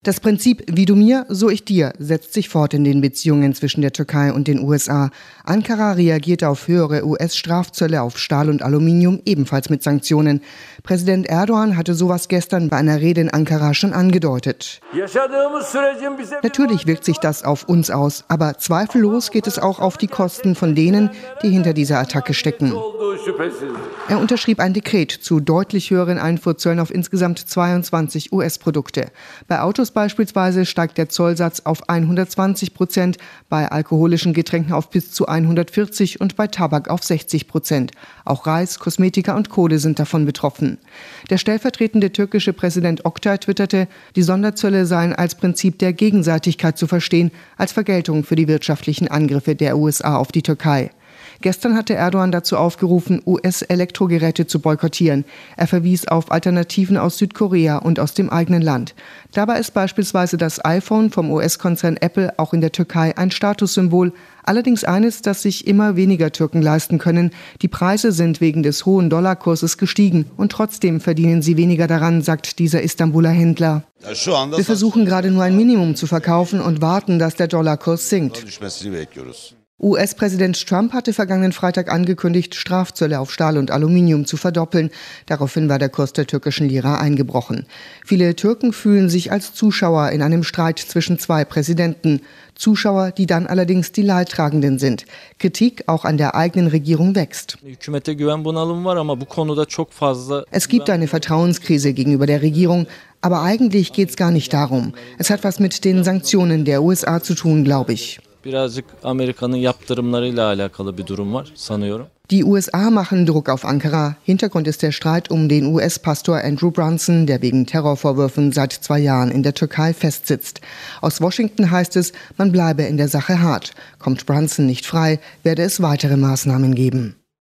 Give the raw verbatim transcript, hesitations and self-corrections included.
Das Prinzip wie du mir, so ich dir setzt sich fort in den Beziehungen zwischen der Türkei und den U S A. Ankara reagierte auf höhere U S-Strafzölle auf Stahl und Aluminium ebenfalls mit Sanktionen. Präsident Erdogan hatte sowas gestern bei einer Rede in Ankara schon angedeutet. Natürlich wirkt sich das auf uns aus, aber zweifellos geht es auch auf die Kosten von denen, die hinter dieser Attacke stecken. Er unterschrieb ein Dekret zu deutlich höheren Einfuhrzöllen auf insgesamt zweiundzwanzig U S-Produkte. Bei Autos beispielsweise steigt der Zollsatz auf hundertzwanzig Prozent, bei alkoholischen Getränken auf bis zu hundertvierzig und bei Tabak auf sechzig Prozent. Auch Reis, Kosmetika und Kohle sind davon betroffen. Der stellvertretende türkische Präsident Oktay twitterte, die Sonderzölle seien als Prinzip der Gegenseitigkeit zu verstehen, als Vergeltung für die wirtschaftlichen Angriffe der U S A auf die Türkei. Gestern hatte Erdogan dazu aufgerufen, U S-Elektrogeräte zu boykottieren. Er verwies auf Alternativen aus Südkorea und aus dem eigenen Land. Dabei ist beispielsweise das iPhone vom U S-Konzern Apple auch in der Türkei ein Statussymbol. Allerdings eines, das sich immer weniger Türken leisten können. Die Preise sind wegen des hohen Dollarkurses gestiegen und trotzdem verdienen sie weniger daran, sagt dieser Istanbuler Händler. Wir versuchen gerade nur ein Minimum zu verkaufen und warten, dass der Dollarkurs sinkt. U S-Präsident Trump hatte vergangenen Freitag angekündigt, Strafzölle auf Stahl und Aluminium zu verdoppeln. Daraufhin war der Kurs der türkischen Lira eingebrochen. Viele Türken fühlen sich als Zuschauer in einem Streit zwischen zwei Präsidenten. Zuschauer, die dann allerdings die Leidtragenden sind. Kritik auch an der eigenen Regierung wächst. Es gibt eine Vertrauenskrise gegenüber der Regierung, aber eigentlich geht es gar nicht darum. Es hat was mit den Sanktionen der U S A zu tun, glaube ich. Die U S A machen Druck auf Ankara. Hintergrund ist der Streit um den U S-Pastor Andrew Brunson, der wegen Terrorvorwürfen seit zwei Jahren in der Türkei festsitzt. Aus Washington heißt es, man bleibe in der Sache hart. Kommt Brunson nicht frei, werde es weitere Maßnahmen geben.